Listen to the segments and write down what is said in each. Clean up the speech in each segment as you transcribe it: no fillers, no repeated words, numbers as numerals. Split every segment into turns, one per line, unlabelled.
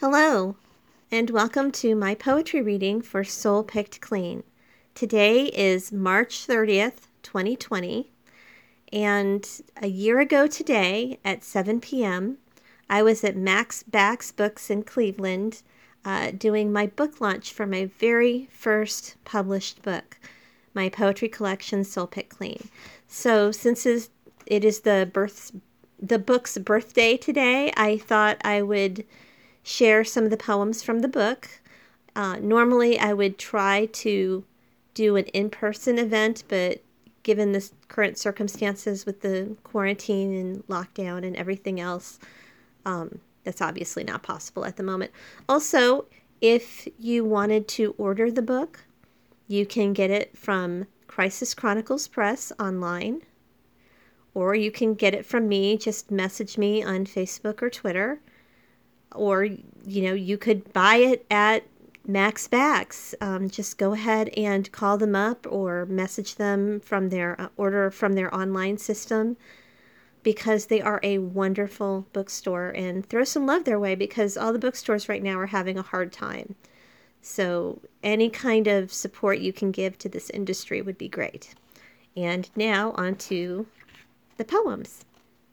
Hello, and welcome to my poetry reading for Soul Picked Clean. Today is March 30th, 2020, and a year ago today at 7 p.m., I was at Max Bax Books in Cleveland doing my book launch for my very first published book, my poetry collection, Soul Picked Clean. So since it is the book's birthday today, I thought I would share some of the poems from the book. Normally, I would try to do an in-person event, but given the current circumstances with the quarantine and lockdown and everything else, that's obviously not possible at the moment. Also, if you wanted to order the book, you can get it from Crisis Chronicles Press online, or you can get it from me. Just message me on Facebook or Twitter. Or, you could buy it at Max Bax. Just go ahead and call them up or message them from their order from their online system, because they are a wonderful bookstore, and throw some love their way because all the bookstores right now are having a hard time. So any kind of support you can give to this industry would be great. And now on to the poems.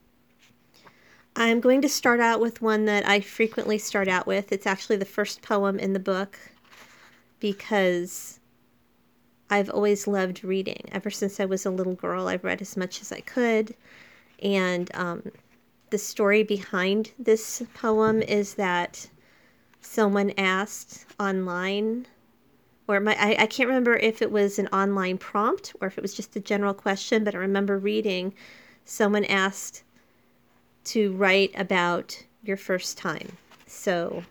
I'm going to start out with one that I frequently start out with. It's actually the first poem in the book because I've always loved reading. Ever since I was a little girl, I've read as much as I could. And the story behind this poem is that someone asked online, or I can't remember if it was an online prompt or if it was just a general question, but I remember reading someone asked to write about your first time. So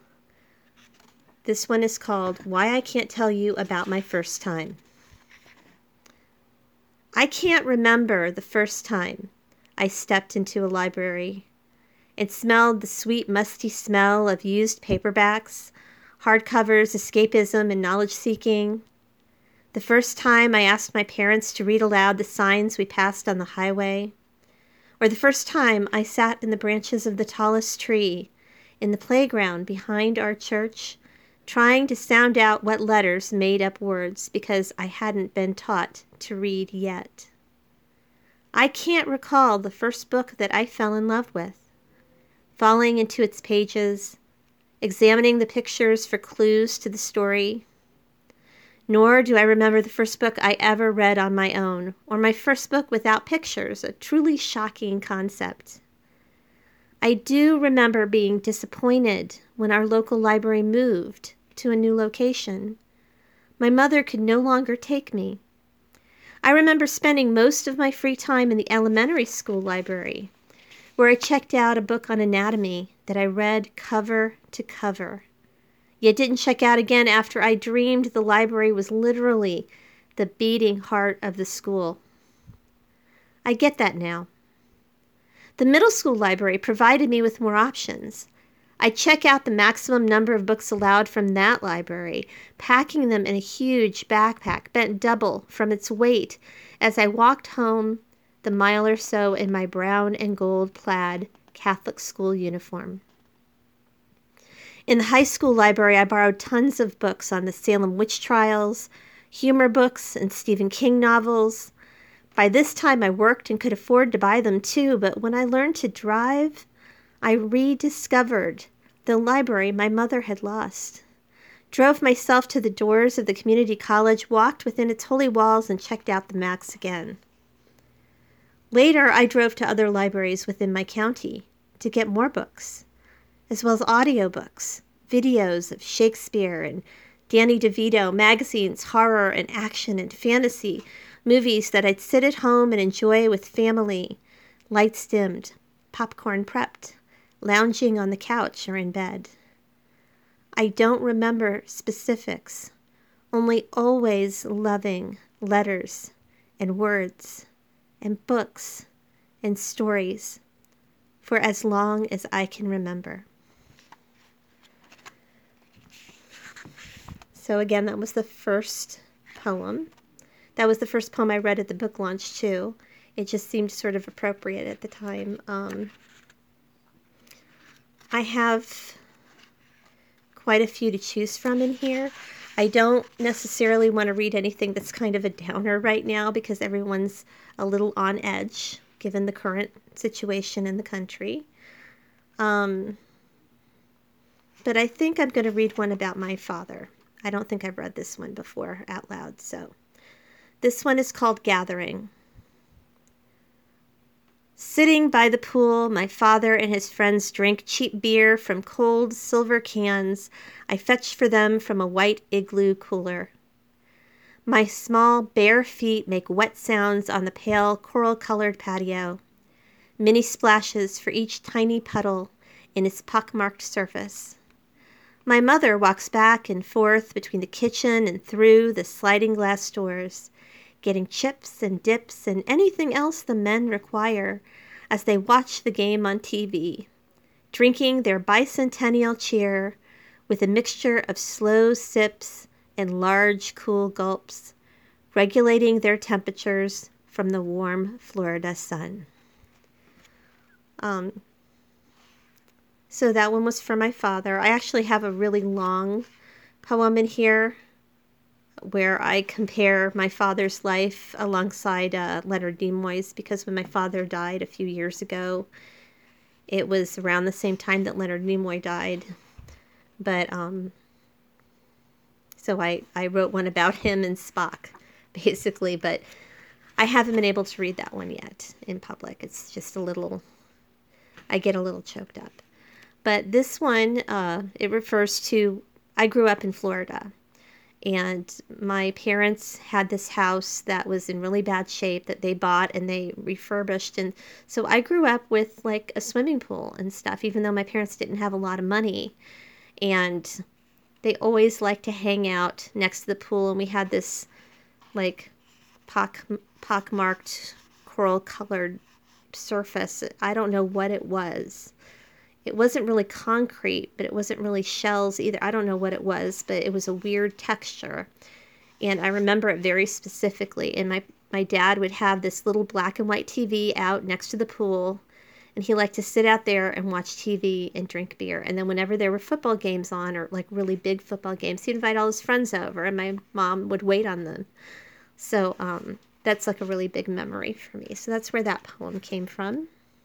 this one is called Why I Can't Tell You About My First Time. I can't remember the first time I stepped into a library and smelled the sweet, musty smell of used paperbacks, hardcovers, escapism, and knowledge-seeking. The first time I asked my parents to read aloud the signs we passed on the highway. Or the first time I sat in the branches of the tallest tree in the playground behind our church, trying to sound out what letters made up words because I hadn't been taught to read yet. I can't recall the first book that I fell in love with, falling into its pages, examining the pictures for clues to the story. Nor do I remember the first book I ever read on my own, or my first book without pictures, a truly shocking concept. I do remember being disappointed when our local library moved to a new location. My mother could no longer take me. I remember spending most of my free time in the elementary school library, where I checked out a book on anatomy that I read cover to cover. Yet didn't check out again after I dreamed the library was literally the beating heart of the school. I get that now. The middle school library provided me with more options. I check out the maximum number of books allowed from that library, packing them in a huge backpack bent double from its weight as I walked home the mile or so in my brown and gold plaid Catholic school uniform. In the high school library, I borrowed tons of books on the Salem witch trials, humor books, and Stephen King novels. By this time, I worked and could afford to buy them too, but when I learned to drive, I rediscovered the library my mother had lost. Drove myself to the doors of the community college, walked within its holy walls, and checked out the Max again. Later, I drove to other libraries within my county to get more books, as well as audiobooks, videos of Shakespeare and Danny DeVito, magazines, horror and action and fantasy, movies that I'd sit at home and enjoy with family, lights dimmed, popcorn prepped, lounging on the couch or in bed. I don't remember specifics, only always loving letters and words and books and stories for as long as I can remember. So again, that was the first poem. That was the first poem I read at the book launch too. It just seemed sort of appropriate at the time. I have quite a few to choose from in here. I don't necessarily want to read anything that's kind of a downer right now because everyone's a little on edge given the current situation in the country. But I think I'm going to read one about my father. I don't think I've read this one before out loud, so. This one is called Gathering. Sitting by the pool, my father and his friends drink cheap beer from cold silver cans I fetched for them from a white igloo cooler. My small, bare feet make wet sounds on the pale, coral-colored patio. Many splashes for each tiny puddle in its pockmarked surface. My mother walks back and forth between the kitchen and through the sliding glass doors, getting chips and dips and anything else the men require as they watch the game on TV, drinking their bicentennial cheer with a mixture of slow sips and large, cool gulps, regulating their temperatures from the warm Florida sun. So that one was for my father. I actually have a really long poem in here where I compare my father's life alongside Leonard Nimoy's, because when my father died a few years ago, it was around the same time that Leonard Nimoy died. But, so I wrote one about him and Spock, basically, but I haven't been able to read that one yet in public. It's just a little, I get a little choked up. But this one, it refers to, I grew up in Florida. And my parents had this house that was in really bad shape that they bought and they refurbished. And so I grew up with like a swimming pool and stuff, even though my parents didn't have a lot of money. And they always liked to hang out next to the pool. And we had this like pockmarked coral-colored surface. I don't know what it was. It wasn't really concrete, but it wasn't really shells either. I don't know what it was, but it was a weird texture. And I remember it very specifically. And my dad would have this little black and white TV out next to the pool. And he liked to sit out there and watch TV and drink beer. And then whenever there were football games on, or like really big football games, he'd invite all his friends over. And my mom would wait on them. So that's like a really big memory for me. So that's where that poem came from.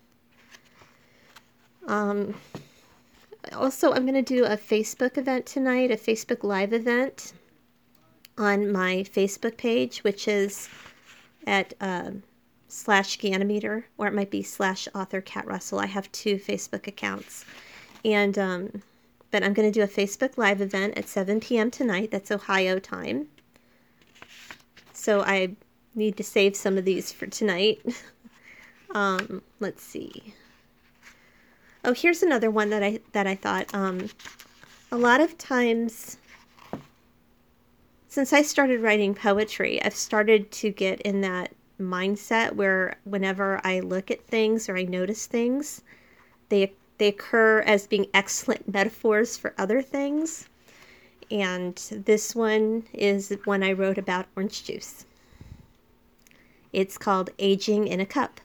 Also, I'm going to do a Facebook event tonight, a Facebook Live event on my Facebook page, which is at /Ganymeter, or it might be /author Kat Russell. I have 2 Facebook accounts. And, but I'm going to do a Facebook Live event at 7 p.m. tonight. That's Ohio time. So I need to save some of these for tonight. Let's see. Oh, here's another one that I thought, a lot of times, since I started writing poetry, I've started to get in that mindset where whenever I look at things or I notice things, they occur as being excellent metaphors for other things. And this one is one I wrote about orange juice. It's called Aging in a Cup.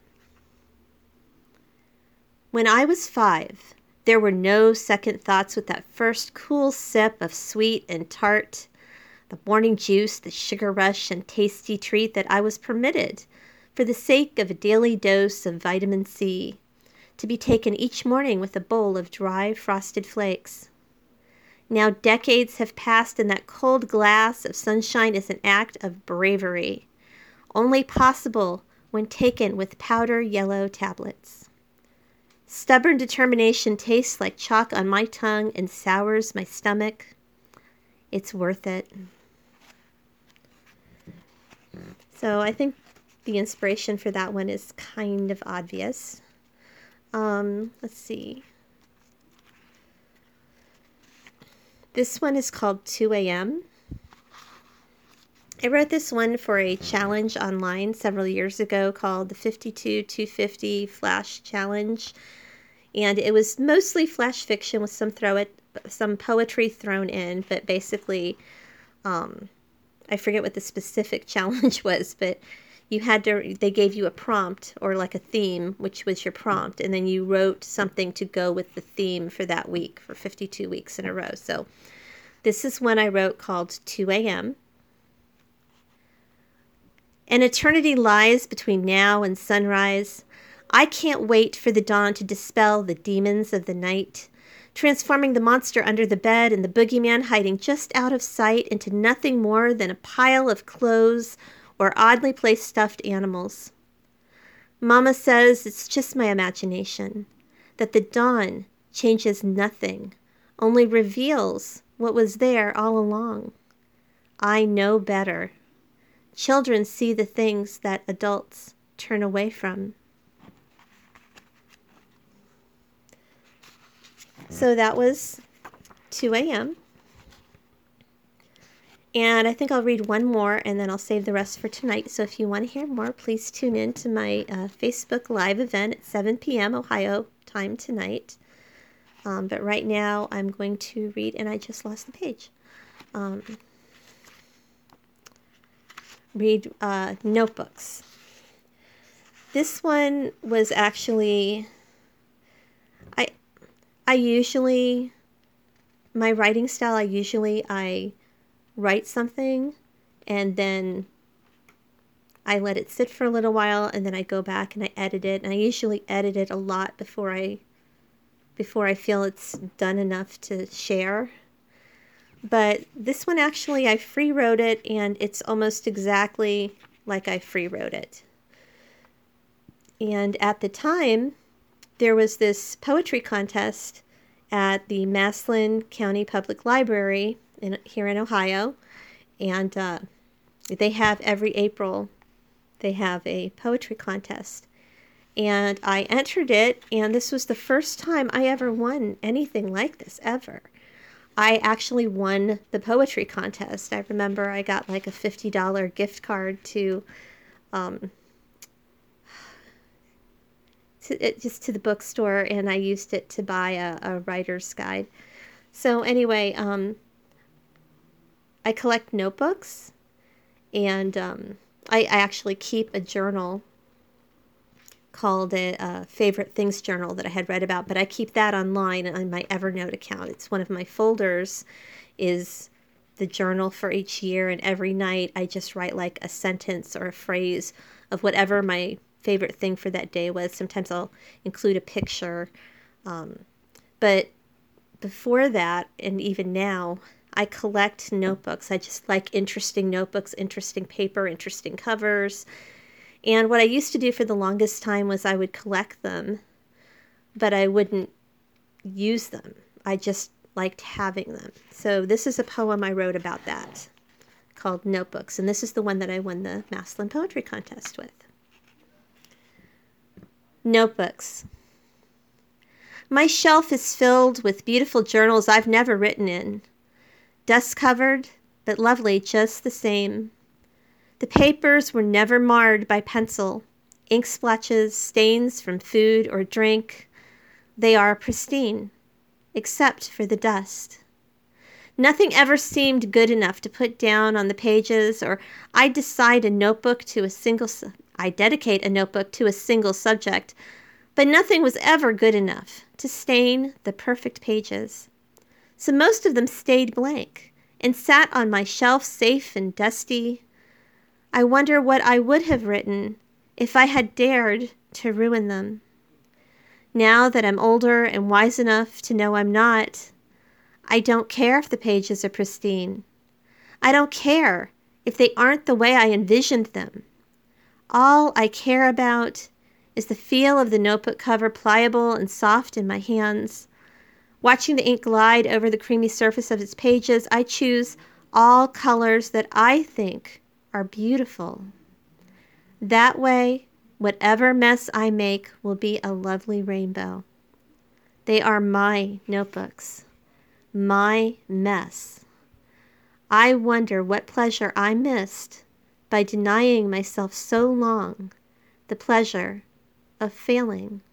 When I was 5, there were no second thoughts with that first cool sip of sweet and tart, the morning juice, the sugar rush and tasty treat that I was permitted for the sake of a daily dose of vitamin C, to be taken each morning with a bowl of dry frosted flakes. Now decades have passed and that cold glass of sunshine is an act of bravery, only possible when taken with powder yellow tablets. Stubborn determination tastes like chalk on my tongue and sours my stomach. It's worth it. So I think the inspiration for that one is kind of obvious. Let's see. This one is called 2 a.m. I wrote this one for a challenge online several years ago called the 52-250 Flash Challenge. And it was mostly flash fiction with some poetry thrown in, but basically, I forget what the specific challenge was, but they gave you a prompt or like a theme, which was your prompt, and then you wrote something to go with the theme for that week, for 52 weeks in a row. So This is one I wrote called 2 a.m. An eternity lies between now and sunrise. I can't wait for the dawn to dispel the demons of the night, transforming the monster under the bed and the boogeyman hiding just out of sight into nothing more than a pile of clothes or oddly placed stuffed animals. Mama says it's just my imagination, that the dawn changes nothing, only reveals what was there all along. I know better. Children see the things that adults turn away from. So that was 2 a.m. And I think I'll read one more and then I'll save the rest for tonight. So if you want to hear more, please tune in to my Facebook Live event at 7 p.m. Ohio time tonight. But right now I'm going to read, and I just lost the page. Read Notebooks. This one was actually, I usually, my writing style, I write something and then I let it sit for a little while and then I go back and I edit it. And I usually edit it a lot before I feel it's done enough to share. But this one actually, I free wrote it and it's almost exactly like I free wrote it. And at the time, there was this poetry contest at the Massillon County Public Library here in Ohio. And they have every April, they have a poetry contest. And I entered it, and this was the first time I ever won anything like this, ever. I actually won the poetry contest. I remember I got like a $50 gift card to the bookstore, and I used it to buy a writer's guide. So anyway, I collect notebooks, and I actually keep a journal called a favorite things journal that I had read about, but I keep that online on my Evernote account. It's one of my folders, is the journal for each year, and every night I just write like a sentence or a phrase of whatever my favorite thing for that day was. Sometimes I'll include a picture, but before that, and even now, I collect notebooks. I just like interesting notebooks, interesting paper, interesting covers. And what I used to do for the longest time was I would collect them, but I wouldn't use them. I just liked having them. So this is a poem I wrote about that called Notebooks. And this is the one that I won the Massillon Poetry Contest with. Notebooks. My shelf is filled with beautiful journals I've never written in. Dust-covered, but lovely just the same. The papers were never marred by pencil, ink splotches, stains from food or drink. They are pristine, except for the dust. Nothing ever seemed good enough to put down on the pages, or I dedicate a notebook to a single subject, but nothing was ever good enough to stain the perfect pages. So most of them stayed blank and sat on my shelf safe and dusty. I wonder what I would have written if I had dared to ruin them. Now that I'm older and wise enough to know I'm not, I don't care if the pages are pristine. I don't care if they aren't the way I envisioned them. All I care about is the feel of the notebook cover, pliable and soft in my hands. Watching the ink glide over the creamy surface of its pages, I choose all colors that I think are beautiful. That way, whatever mess I make will be a lovely rainbow. They are my notebooks, my mess. I wonder what pleasure I missed by denying myself so long the pleasure of failing.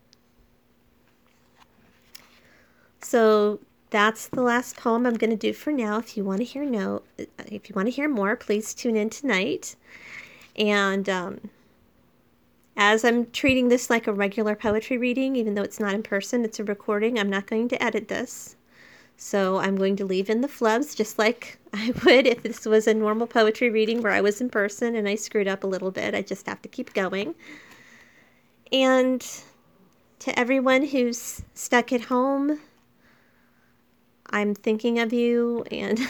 So that's the last poem I'm going to do for now. If you want to hear more, please tune in tonight. And as I'm treating this like a regular poetry reading, even though it's not in person, it's a recording, I'm not going to edit this. So I'm going to leave in the flubs just like I would if this was a normal poetry reading where I was in person and I screwed up a little bit. I just have to keep going. And to everyone who's stuck at home, I'm thinking of you, and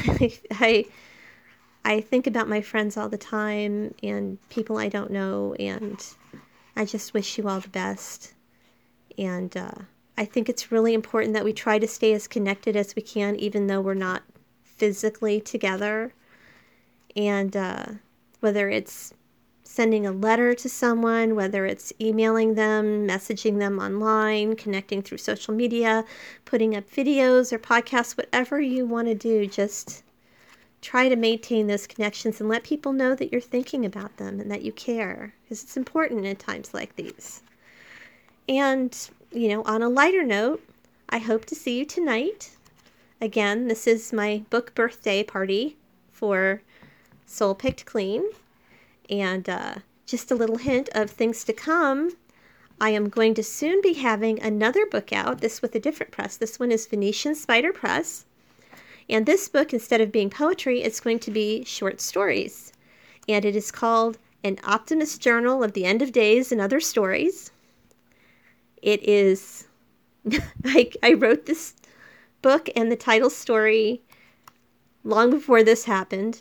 I think about my friends all the time and people I don't know, and I just wish you all the best. And I think it's really important that we try to stay as connected as we can, even though we're not physically together. And whether it's sending a letter to someone, whether it's emailing them, messaging them online, connecting through social media, putting up videos or podcasts, whatever you want to do, just try to maintain those connections and let people know that you're thinking about them and that you care, because it's important in times like these. And, on a lighter note, I hope to see you tonight. Again, this is my book birthday party for Soul Picked Clean. And just a little hint of things to come. I am going to soon be having another book out, this with a different press. This one is Venetian Spider Press. And this book, instead of being poetry, it's going to be short stories. And it is called An Optimist Journal of the End of Days and Other Stories. It is, I wrote this book and the title story long before this happened.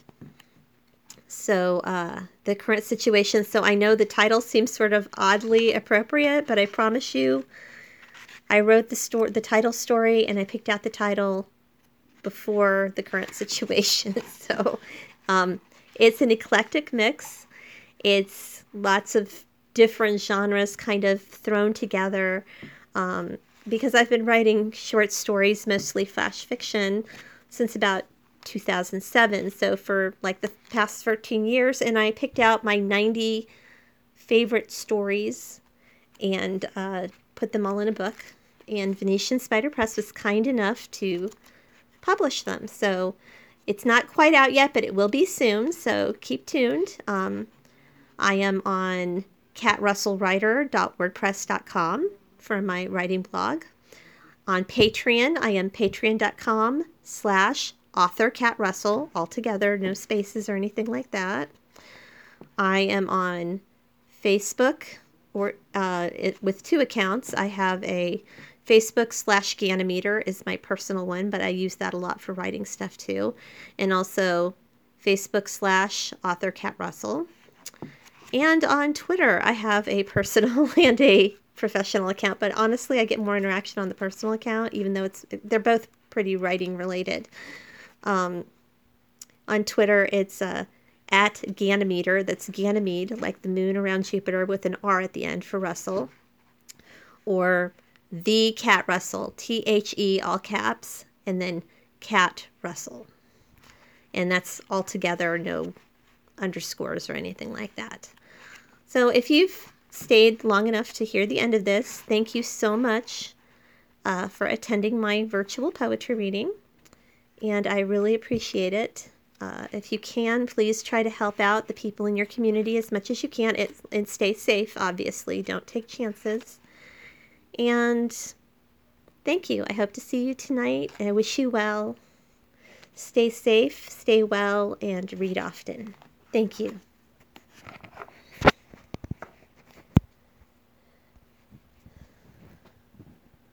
So the current situation, so I know the title seems sort of oddly appropriate, but I promise you, I wrote the title story and I picked out the title before the current situation. So it's an eclectic mix. It's lots of different genres kind of thrown together because I've been writing short stories, mostly flash fiction, since about 2007, so for like the past 13 years, and I picked out my 90 favorite stories and put them all in a book, and Venetian Spider Press was kind enough to publish them. So it's not quite out yet, but it will be soon, so keep tuned. I am on catrussellwriter.wordpress.com for my writing blog. On Patreon, I am patreon.com/author Cat Russell, all together, no spaces or anything like that. I am on Facebook with 2 accounts. I have a Facebook /Ganymeter is my personal one, but I use that a lot for writing stuff too. And also Facebook /author Cat Russell. And on Twitter, I have a personal and a professional account, but honestly, I get more interaction on the personal account, even though they're both pretty writing related. On Twitter, it's at Ganymeter. That's Ganymede, like the moon around Jupiter, with an R at the end for Russell. Or the Cat Russell, THE, all caps, and then Cat Russell. And that's all together, no underscores or anything like that. So if you've stayed long enough to hear the end of this, thank you so much for attending my virtual poetry reading, and I really appreciate it. If you can, please try to help out the people in your community as much as you can, and stay safe, obviously. Don't take chances. And thank you. I hope to see you tonight, and I wish you well. Stay safe, stay well, and read often. Thank you.